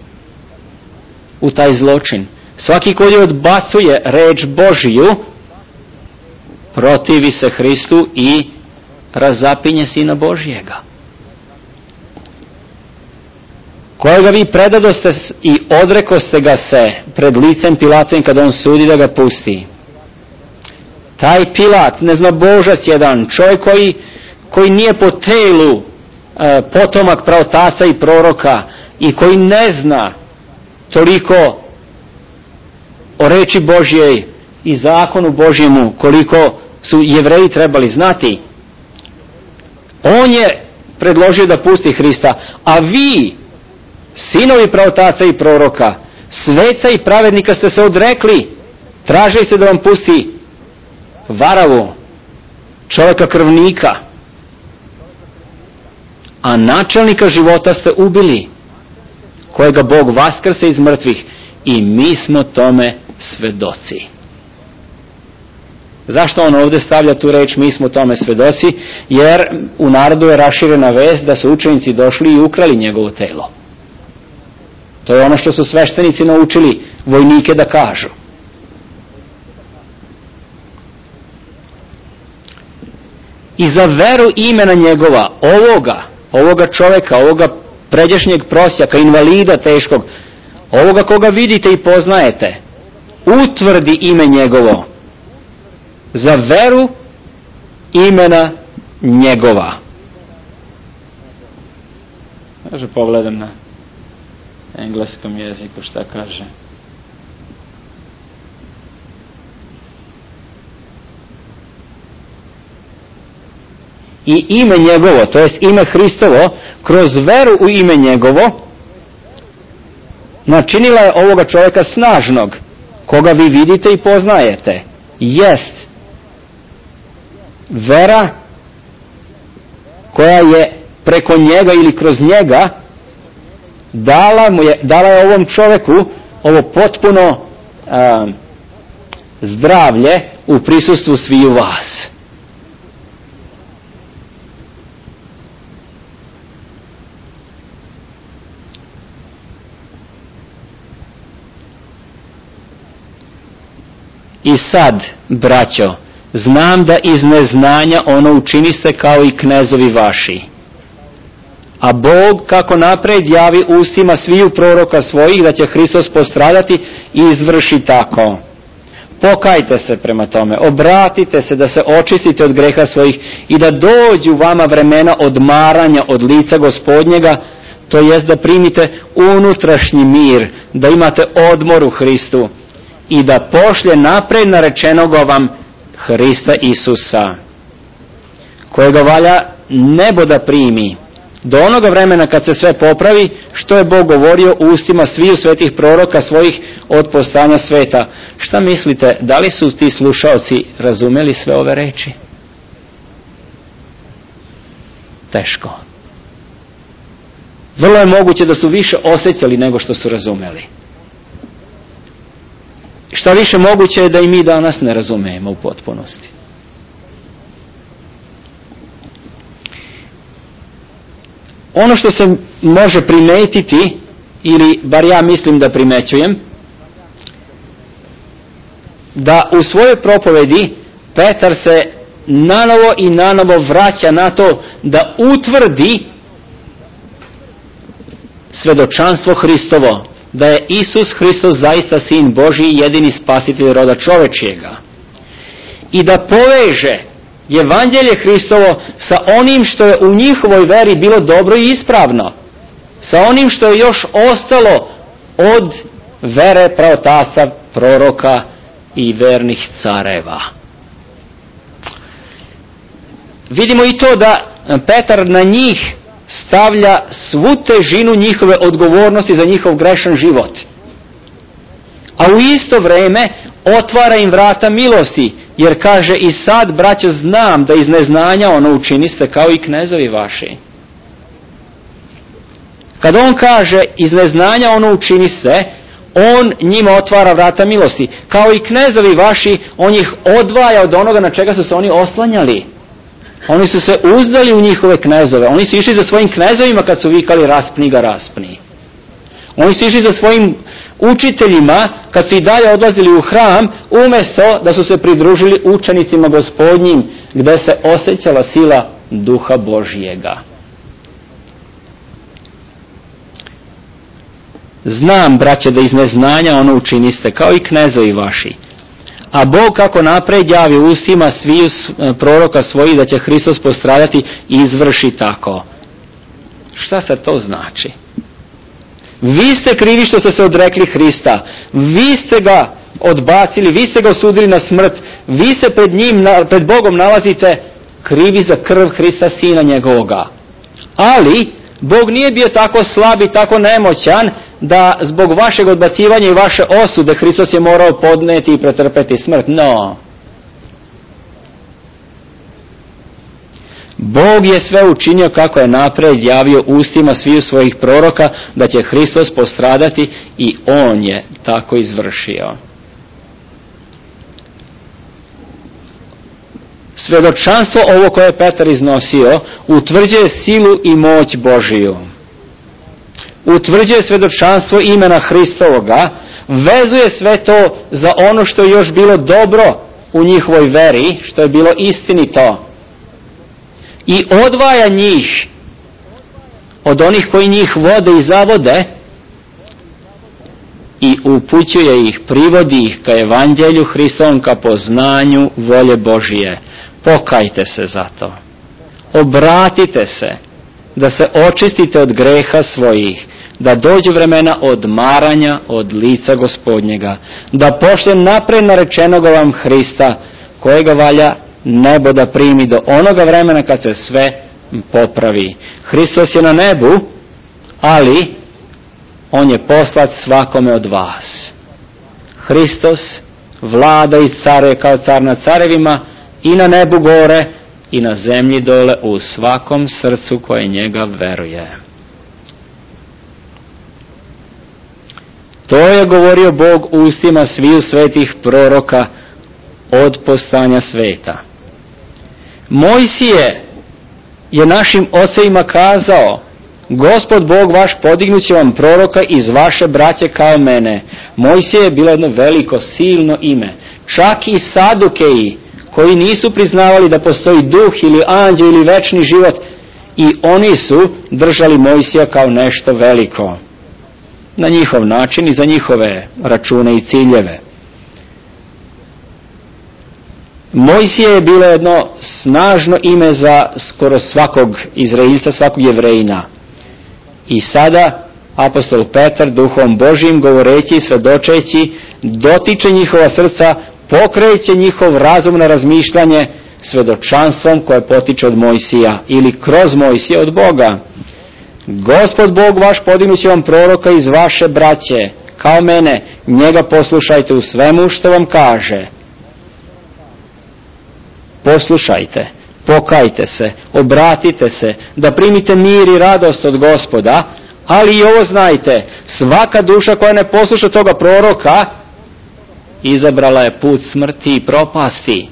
u taj zločin. Svaki koji odbacuje reč Božiju protivi se Hristu i razapinje Sina Božjega. Kojega vi predadoste i odrekoste ga se pred licem Pilatovim kada on sudi da ga pusti. Taj Pilat, neznabožac jedan, čovjek koji nije po telu potomak pravotaca i proroka i koji ne zna toliko o reči Božjej i zakonu Božjemu koliko su Jevreji trebali znati. On je predložio da pusti Hrista, a vi, sinovi pravotaca i proroka, sveca i pravednika, ste se odrekli, tražili se da vam pusti Varavu, čovjeka krvnika, a načelnika života ste ubili, kojega Bog vaskrse iz mrtvih, i mi smo tome svedoci. Zašto on ovdje stavlja tu reč mi smo tome svedoci? Jer u narodu je raširena vest da su učenici došli i ukrali njegovo telo. To je ono što su sveštenici naučili vojnike da kažu. I za veru imena njegova, ovoga čovjeka, ovoga pređašnjeg prosjaka, invalida teškog, ovoga koga vidite i poznajete, utvrdi ime njegovo. Za veru imena njegova. Kaže, pogledam na engleskom jeziku šta kaže. I ime njegovo, to jest ime Hristovo, kroz veru u ime njegovo, načinila je ovoga čovjeka snažnog, koga vi vidite i poznajete. Jest vera koja je preko njega ili kroz njega dala je ovom čovjeku ovo potpuno zdravlje u prisustvu sviju vas. I sad, braćo, znam da iz neznanja ono učiniste kao i knezovi vaši. A Bog kako napred javi ustima sviju proroka svojih da će Hristos postradati i izvrši tako. Pokajte se prema tome, obratite se da se očistite od greha svojih i da dođu vama vremena odmaranja od lica Gospodnjega, to jest da primite unutrašnji mir, da imate odmor u Hristu i da pošlje napred narečenoga vam Hrista Isusa, kojega valja nebo da primi, do onoga vremena kad se sve popravi, što je Bog govorio u ustima sviju svetih proroka svojih od postanja sveta. Šta mislite, da li su ti slušaoci razumeli sve ove reči? Teško. Vrlo je moguće da su više osjećali nego što su razumeli. Šta više moguće je da i mi danas ne razumijemo u potpunosti. Ono što se može primetiti, ili bar ja mislim da primećujem, da u svojoj propovedi Petar se nanovo i nanovo vraća na to da utvrdi svedočanstvo Hristovo, da je Isus Hristos zaista Sin Božji i jedini spasitelj roda čovečijega. I da poveže Evanđelje Hristovo sa onim što je u njihovoj veri bilo dobro i ispravno. Sa onim što je još ostalo od vere pravotaca, proroka i vernih careva. Vidimo i to da Petar na njih stavlja svu težinu njihove odgovornosti za njihov grešan život. A u isto vrijeme otvara im vrata milosti, jer kaže i sad, braćo, znam da iz neznanja ono učiniste kao i knezovi vaši. Kad on kaže iz neznanja ono učiniste, on njima otvara vrata milosti. Kao i knezovi vaši, on ih odvaja od onoga na čega su se oni oslanjali. Oni su se uzdali u njihove knezove. Oni su išli za svojim knezovima kad su vikali raspni ga, raspni. Oni su išli za svojim učiteljima kad su i dalje odlazili u hram, umjesto da su se pridružili učenicima Gospodnjim, gdje se osjećala sila Duha Božjega. Znam, braće, da iz neznanja ono učiniste, kao i knezovi vaši. A Bog kako napred javi ustima sviju proroka svojih da će Hristos postradati, izvrši tako. Šta sad to znači? Vi ste krivi što ste se odrekli Hrista. Vi ste ga odbacili, vi ste ga osudili na smrt. Vi se pred Bogom nalazite krivi za krv Hrista, Sina njegovoga. Ali Bog nije bio tako slab i tako nemoćan da zbog vašeg odbacivanja i vaše osude Hristos je morao podneti i pretrpeti smrt. No. Bog je sve učinio kako je napred javio ustima sviju svojih proroka da će Hristos postradati i on je tako izvršio. Svjedočanstvo ovo koje je Petar iznosio utvrđuje silu i moć Božiju. Utvrđuje svjedočanstvo imena Hristovoga, vezuje sve to za ono što je još bilo dobro u njihovoj veri, što je bilo istinito. I odvaja njih od onih koji njih vode i zavode i upućuje ih, privodi ih ka evanđelju Hristovom, ka poznanju volje Božije. Pokajte se za to. Obratite se, da se očistite od greha svojih, da dođe vremena odmaranja od lica Gospodnjega, da pošle napred narečenoga vam Hrista, kojega valja nebo da primi do onoga vremena kad se sve popravi. Hristos je na nebu, ali on je poslat svakome od vas. Hristos vlada i caruje kao car nad carevima i na nebu gore i na zemlji dole u svakom srcu koje njega veruje. To je govorio Bog ustima sviju svetih proroka od postanja sveta. Mojsije je našim ocevima kazao: Gospod Bog vaš podignut će vam proroka iz vaše braće kao mene. Mojsije je bilo jedno veliko, silno ime. Čak i Sadukeji, koji nisu priznavali da postoji duh ili anđeo ili večni život, i oni su držali Mojsija kao nešto veliko. Na njihov način i za njihove račune i ciljeve. Mojsije je bilo jedno snažno ime za skoro svakog Izraelca, svakog Jevrejina. I sada apostol Petar Duhom Božijim govoreći i svedočeći dotiče njihova srca, pokreće njihov razum na razmišljanje svedočanstvom koje potiče od Mojsija ili kroz Mojsija od Boga. Gospod Bog vaš podignut će vam proroka iz vaše braće, kao mene, njega poslušajte u svemu što vam kaže. Poslušajte, pokajte se, obratite se, da primite mir i radost od Gospoda, ali i ovo znajte, svaka duša koja ne posluša toga proroka, izabrala je put smrti i propasti.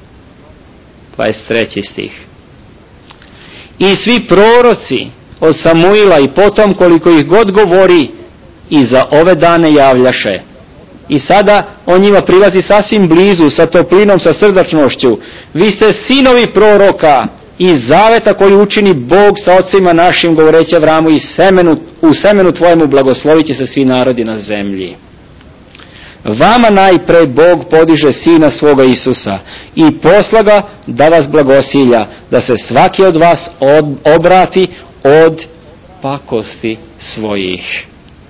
23. stih. I svi proroci, od Samuila i potom koliko ih god govori, i za ove dane javljaše. I sada on njima prilazi sasvim blizu, sa toplinom, sa srdačnošću. Vi ste sinovi proroka i zaveta koji učini Bog sa ocima našim, govoreći Avramu, i u semenu tvojemu blagoslovit će se svi narodi na zemlji. Vama najprej Bog podiže Sina svoga Isusa i posla ga da vas blagosilja, da se svaki od vas obrati od pakosti svojih.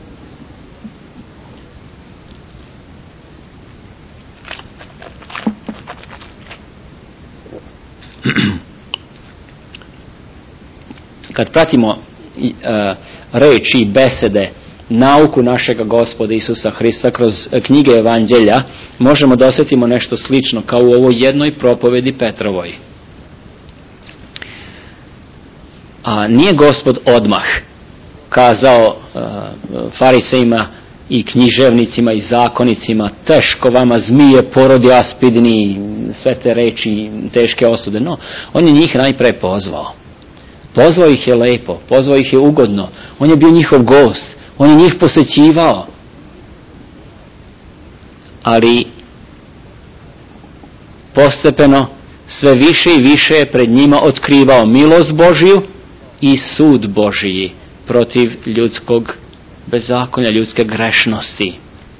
Kad pratimo reči i besede, nauku našega Gospoda Isusa Hrista kroz knjige Evanđelja, možemo da osjetimo nešto slično kao u ovoj jednoj propovedi Petrovoj. A nije Gospod odmah kazao farisejima i književnicima i zakonicima: teško vama zmije porodi aspidni, sve te reči, teške osude. No, on je njih najpre pozvao. Pozvao ih je lepo, pozvao ih je ugodno. On je bio njihov gost, on je njih posećivao. Ali postepeno sve više i više je pred njima otkrivao milost Božiju i sud Božiji protiv ljudskog bezakonja, ljudske grešnosti.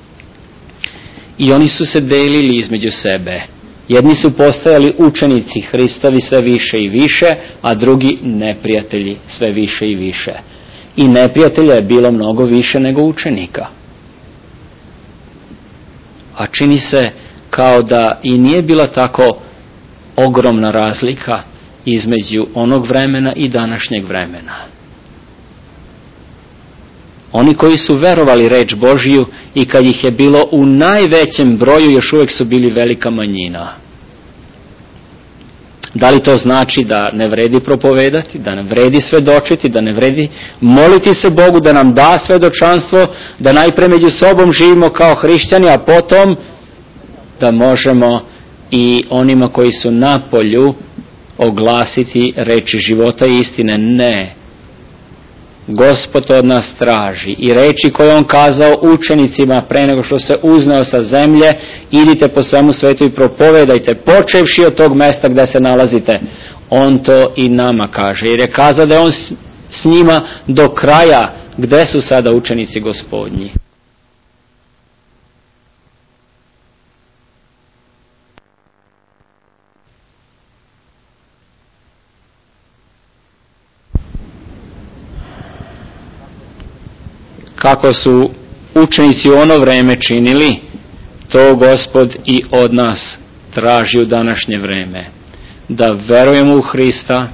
I oni su se delili između sebe. Jedni su postajali učenici Hristovi sve više i više, a drugi neprijatelji sve više i više. I neprijatelja je bilo mnogo više nego učenika. A čini se kao da i nije bila tako ogromna razlika između onog vremena i današnjeg vremena. Oni koji su verovali reč Božiju i kad ih je bilo u najvećem broju, još uvijek su bili velika manjina. Da li to znači da ne vredi propovedati, da ne vredi svedočiti, da ne vredi moliti se Bogu da nam da svedočanstvo, da najpre među sobom živimo kao hrišćani, a potom da možemo i onima koji su na polju oglasiti reči života i istine? Ne. Gospod od nas traži i reči koje on kazao učenicima pre nego što se uzneo sa zemlje: idite po svemu svetu i propovedajte, počevši od tog mesta gdje se nalazite. On to i nama kaže, jer je kazao da je on s njima do kraja. Gde su sada učenici Gospodnji? Kako su učenici u ono vreme činili, to Gospod i od nas traži u današnje vreme. Da verujemo u Hrista,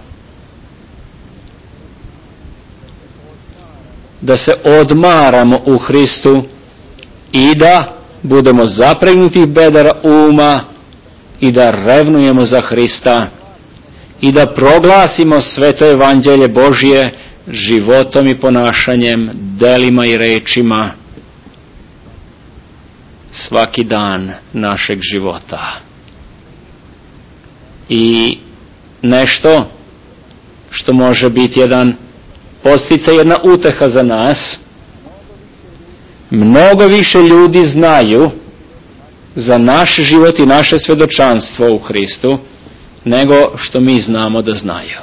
da se odmaramo u Hristu i da budemo zapregnutih bedara uma i da revnujemo za Hrista i da proglasimo sveto evanđelje Božje životom i ponašanjem, delima i rečima svaki dan našeg života. I nešto što može biti jedan podsticaj, jedna uteha za nas: mnogo više ljudi znaju za naš život i naše svedočanstvo u Hristu nego što mi znamo da znaju.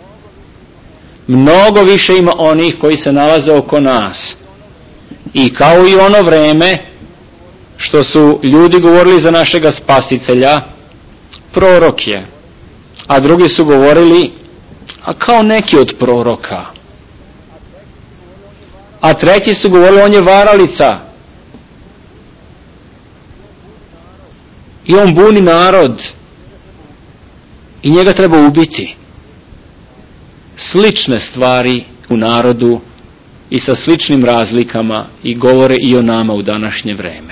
Mnogo više ima onih koji se nalaze oko nas. I kao i ono vreme što su ljudi govorili za našega spasitelja, prorok je. A drugi su govorili, a kao neki od proroka. A treći su govorili, on je varalica. I on buni narod. I njega treba ubiti. Slične stvari u narodu i sa sličnim razlikama i govore i o nama u današnje vreme.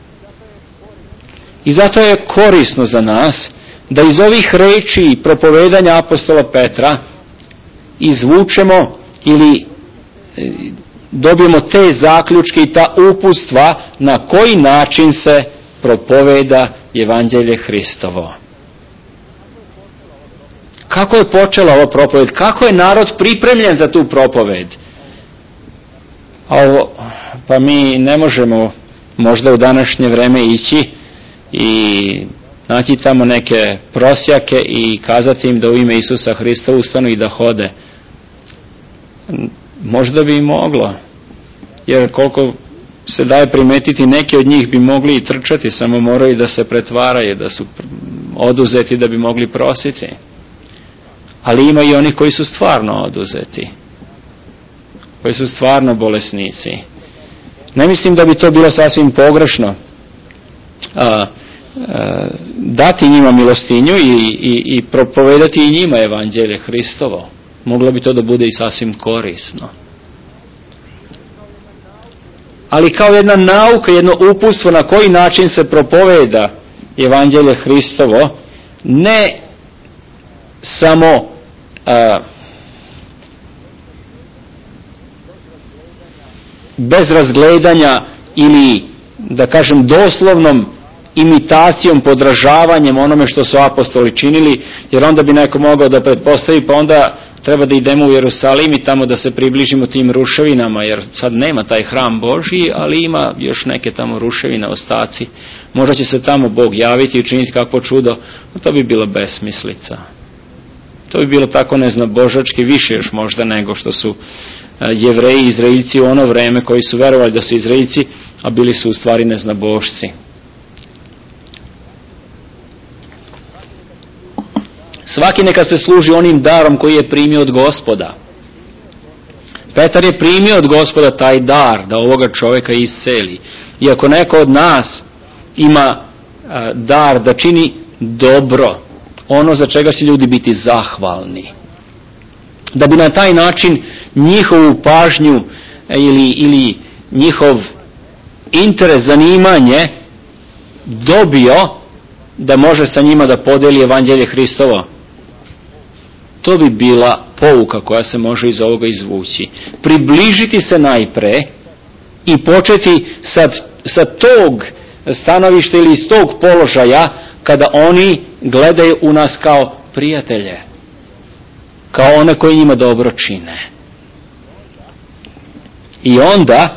I zato je korisno za nas da iz ovih reči i propovedanja apostola Petra izvučemo ili dobijemo te zaključke i ta uputstva na koji način se propoveda evanđelje Hristovo. Kako je počela ova propoved? Kako je narod pripremljen za tu propoved? Pa mi ne možemo možda u današnje vreme ići i naći tamo neke prosjake i kazati im da u ime Isusa Hrista ustanu i da hode. Možda bi i moglo, jer koliko se daje primetiti, neki od njih bi mogli i trčati, samo moraju da se pretvaraju, da su oduzeti da bi mogli prositi. Ali ima i oni koji su stvarno oduzeti, koji su stvarno bolesnici. Ne mislim da bi to bilo sasvim pogrešno dati njima milostinju i propovedati i njima evanđelje Hristovo. Moglo bi to da bude i sasvim korisno. Ali kao jedna nauka, jedno uputstvo na koji način se propoveda evanđelje Hristovo, ne samo bez razgledanja ili, da kažem, doslovnom imitacijom, podražavanjem onome što su apostoli činili, jer onda bi neko mogao da pretpostavi, pa onda treba da idemo u Jerusalim i tamo da se približimo tim ruševinama, jer sad nema taj hram Božji, ali ima još neke tamo ruševine, ostaci. Možda će se tamo Bog javiti i učiniti kakvo čudo, to bi bila besmislica. To bi bilo tako neznabožački, više još možda nego što su Jevreji, Izraeljci u ono vreme, koji su verovali da su Izraeljci, a bili su u stvari neznabošci. Svaki neka se služi onim darom koji je primio od Gospoda. Petar je primio od Gospoda taj dar da ovoga čovjeka isceli. I ako neko od nas ima dar da čini dobro, ono za čega će ljudi biti zahvalni, da bi na taj način njihovu pažnju ili njihov interes, zanimanje dobio da može sa njima da podeli evanđelje Hristovo, to bi bila pouka koja se može iz ovoga izvući. Približiti se najpre i početi sa tog stanovišta ili iz tog položaja kada oni gledaju u nas kao prijatelje, kao one koji njima dobro čine. I onda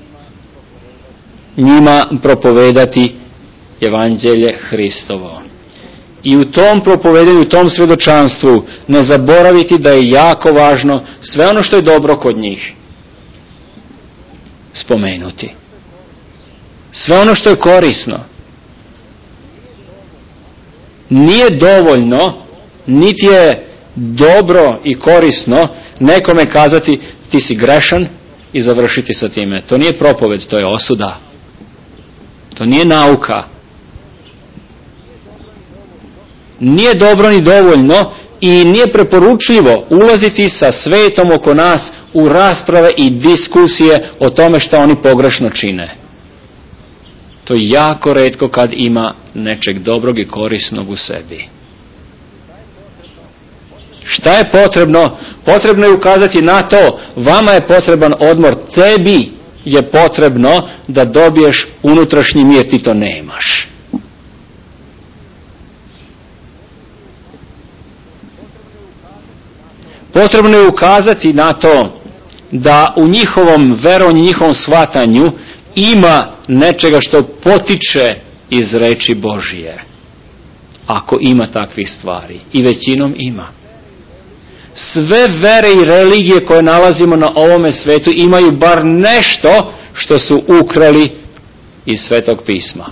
njima propovedati evanđelje Hristovo. I u tom propovedanju, u tom svjedočanstvu ne zaboraviti da je jako važno sve ono što je dobro kod njih spomenuti. Sve ono što je korisno. Nije dovoljno, niti je dobro i korisno nekome kazati ti si grešan i završiti sa time. To nije propoved, to je osuda. To nije nauka. Nije dobro ni dovoljno i nije preporučljivo ulaziti sa svetom oko nas u rasprave i diskusije o tome što oni pogrešno čine. To je jako retko kad ima nečeg dobrog i korisnog u sebi. Šta je potrebno? Potrebno je ukazati na to, vama je potreban odmor, tebi je potrebno da dobiješ unutrašnji mir, ti to nemaš. Potrebno je ukazati na to da u njihovom verovanju, njihovom shvatanju ima nečega što potiče iz reči Božije. Ako ima takvih stvari. I većinom ima. Sve vere i religije koje nalazimo na ovome svetu imaju bar nešto što su ukrali iz Svetog pisma.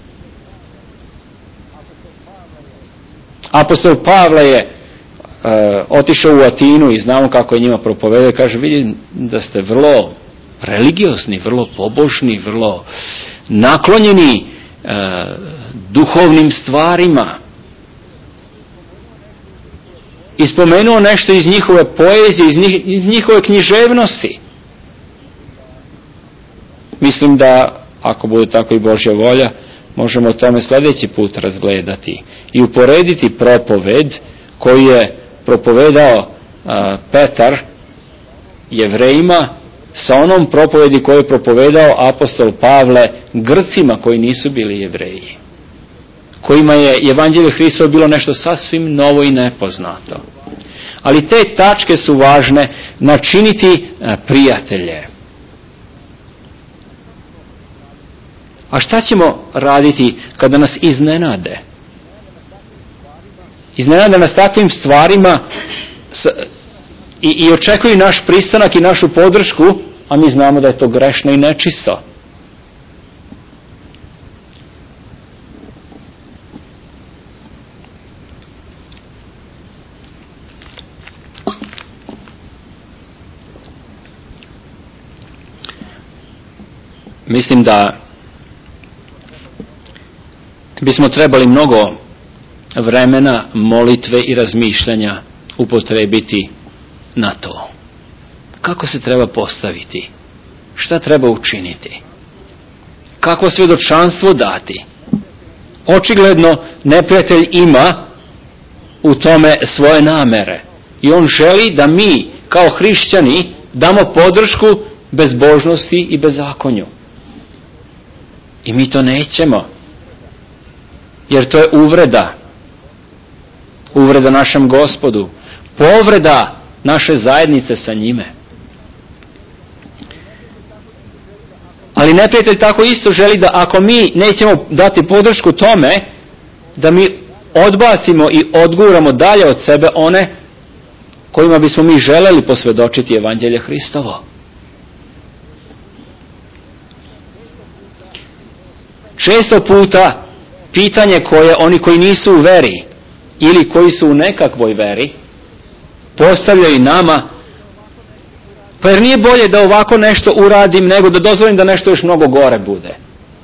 Apostol Pavle je otišao u Atinu i znamo kako je njima propovedao, kaže, vidim da ste vrlo religiozni, vrlo pobožni, vrlo naklonjeni duhovnim stvarima. I spomenuo nešto iz njihove poezije, iz njihove književnosti. Mislim da, ako bude tako i Božja volja, možemo o tome sljedeći put razgledati i uporediti propoved koju je propovedao Petar Jevrejima sa onom propovedi koju je propovedao apostol Pavle Grcima koji nisu bili Jevreji, kojima je evanđelje Hristovo bilo nešto sasvim novo i nepoznato. Ali te tačke su važne, načiniti prijatelje. A šta ćemo raditi kada nas iznenade? Iznenade nas takvim stvarima i očekuju naš pristanak i našu podršku, a mi znamo da je to grešno i nečisto. Mislim da bismo trebali mnogo vremena, molitve i razmišljanja upotrebiti na to. Kako se treba postaviti? Šta treba učiniti? Kako svjedočanstvo dati? Očigledno neprijatelj ima u tome svoje namere. I on želi da mi kao hrišćani damo podršku bezbožnosti i bezakonju. I mi to nećemo. Jer to je uvreda. Uvreda našem Gospodu. Povreda naše zajednice sa njime. Ali neprijatelj tako isto želi da ako mi nećemo dati podršku tome, da mi odbacimo i odguramo dalje od sebe one kojima bismo mi želeli posvjedočiti evanđelje Hristovo. Često puta pitanje koje oni koji nisu u veri ili koji su u nekakvoj veri postavljaju nama, pa jer nije bolje da ovako nešto uradim nego da dozvolim da nešto još mnogo gore bude.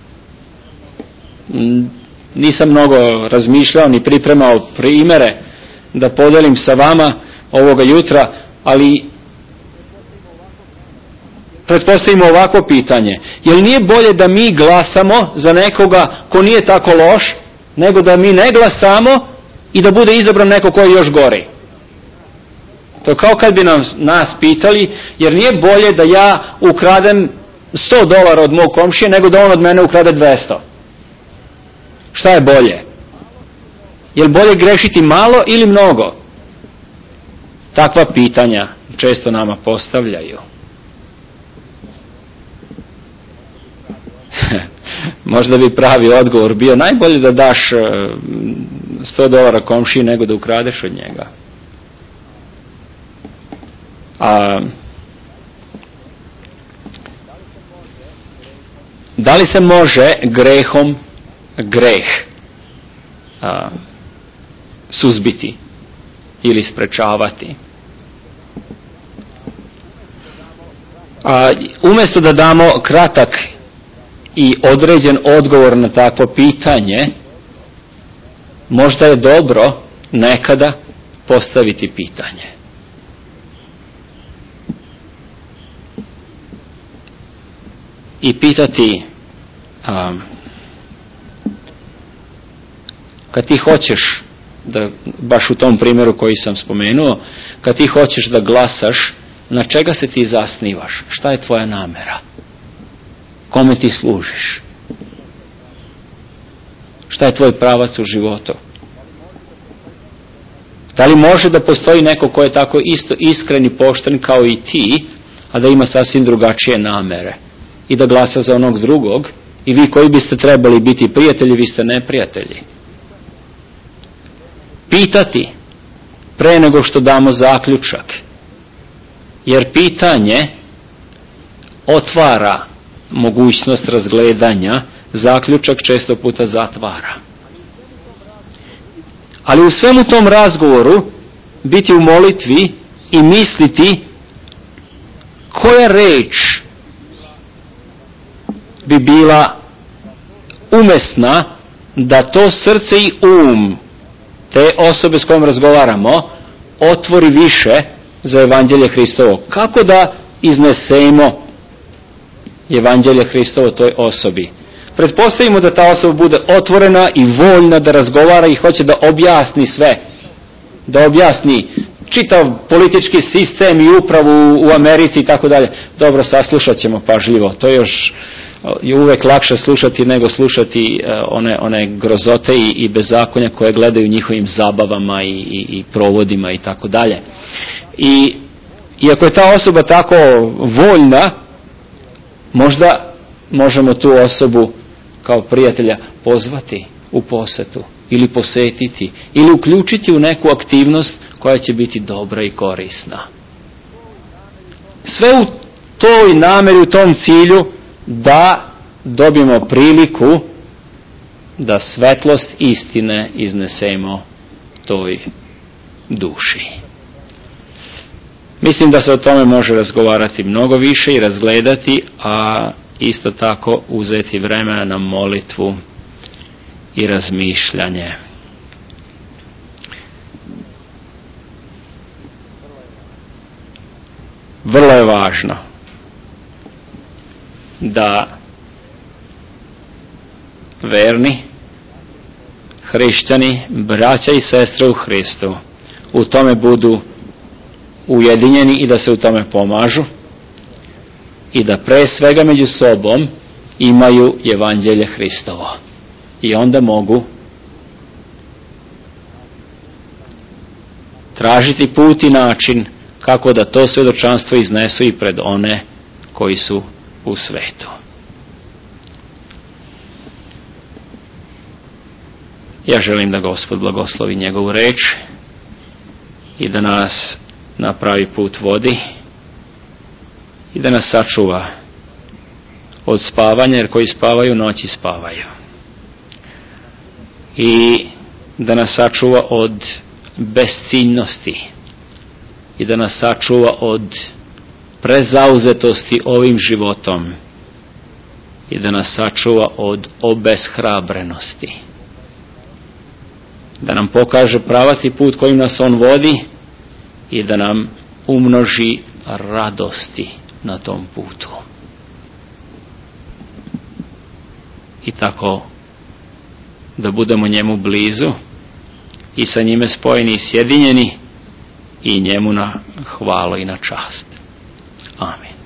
Nisam mnogo razmišljao ni pripremao primere da podelim sa vama ovoga jutra, ali pretpostavimo ovako pitanje. Jel nije bolje da mi glasamo za nekoga ko nije tako loš, nego da mi ne glasamo i da bude izabran neko ko je još gori? To kao kad bi nas pitali, jer nije bolje da ja ukradem $100 od mog komšije, nego da on od mene ukrade 200. Šta je bolje? Je li bolje grešiti malo ili mnogo? Takva pitanja često nama postavljaju. Možda bi pravi odgovor bio najbolje da daš $100 komšiji nego da ukradeš od njega. Da li se može grehom greh suzbiti ili sprečavati? Umjesto da damo kratak i određen odgovor na takvo pitanje, možda je dobro nekada postaviti pitanje. I pitati, kad ti hoćeš, da, baš u tom primjeru koji sam spomenuo, kad ti hoćeš da glasaš, na čega se ti zasnivaš? Šta je tvoja namera? Kome ti služiš? Šta je tvoj pravac u životu? Da li može da postoji neko ko je tako isto iskren i pošten kao i ti, a da ima sasvim drugačije namere i da glasa za onog drugog, i vi koji biste trebali biti prijatelji, vi ste neprijatelji? Pitati pre nego što damo zaključak, jer pitanje otvara mogućnost razgledanja, zaključak često puta zatvara. Ali u svemu tom razgovoru biti u molitvi i misliti koja reč bi bila umesna da to srce i te osobe s kojom razgovaramo otvori više za evanđelje Hristovo. Kako da iznesemo evanđelje Hristovo toj osobi? Pretpostavimo da ta osoba bude otvorena i voljna da razgovara i hoće da objasni sve. Da objasni čitav politički sistem i upravu u Americi i tako dalje. Dobro, saslušat ćemo pažljivo. To je uvek lakše slušati nego slušati one grozote i bezakonja koje gledaju njihovim zabavama i provodima i tako dalje. I ako je ta osoba tako voljna, možda možemo tu osobu kao prijatelja pozvati u posetu ili posetiti ili uključiti u neku aktivnost koja će biti dobra i korisna. Sve u toj nameri, u tom cilju da dobijemo priliku da svetlost istine iznesemo toj duši. Mislim da se o tome može razgovarati mnogo više i razgledati, a isto tako uzeti vremena na molitvu i razmišljanje. Vrlo je važno da verni hrišćani, braća i sestre u Hristu, u tome budu ujedinjeni i da se u tome pomažu, i da pre svega među sobom imaju evanđelje Hristovo. I onda mogu tražiti put i način kako da to svjedočanstvo iznesu i pred one koji su u svetu. Ja želim da Gospod blagoslovi njegovu reč i da nas na pravi put vodi i da nas sačuva od spavanja, jer koji spavaju noći spavaju. I da nas sačuva od besciljnosti i da nas sačuva od prezauzetosti ovim životom i da nas sačuva od obeshrabrenosti. Da nam pokaže pravac i put kojim nas on vodi i da nam umnoži radosti na tom putu. I tako da budemo njemu blizu i sa njime spojeni i sjedinjeni i njemu na hvalu i na čast. Amin.